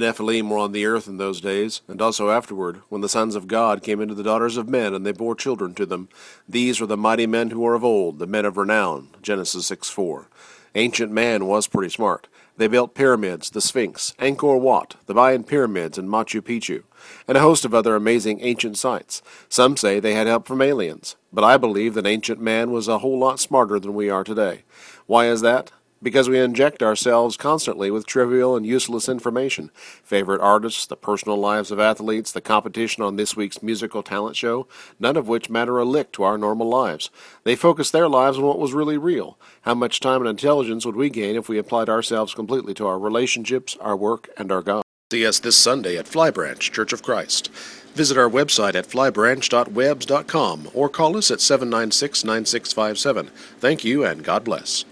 Nephilim were on the earth in those days, and also afterward, when the sons of God came into the daughters of men, and they bore children to them. These were the mighty men who were of old, the men of renown. Genesis 6:4. Ancient man was pretty smart. They built pyramids, the Sphinx, Angkor Wat, the Mayan pyramids, and Machu Picchu, and a host of other amazing ancient sites. Some say they had help from aliens, but I believe that ancient man was a whole lot smarter than we are today. Why is that? Because we inject ourselves constantly with trivial and useless information. Favorite artists, the personal lives of athletes, the competition on this week's musical talent show, none of which matter a lick to our normal lives. They focus their lives on what was really real. How much time and intelligence would we gain if we applied ourselves completely to our relationships, our work, and our God? See us this Sunday at Flybranch Church of Christ. Visit our website at flybranch.webs.com or call us at 796-9657. Thank you and God bless.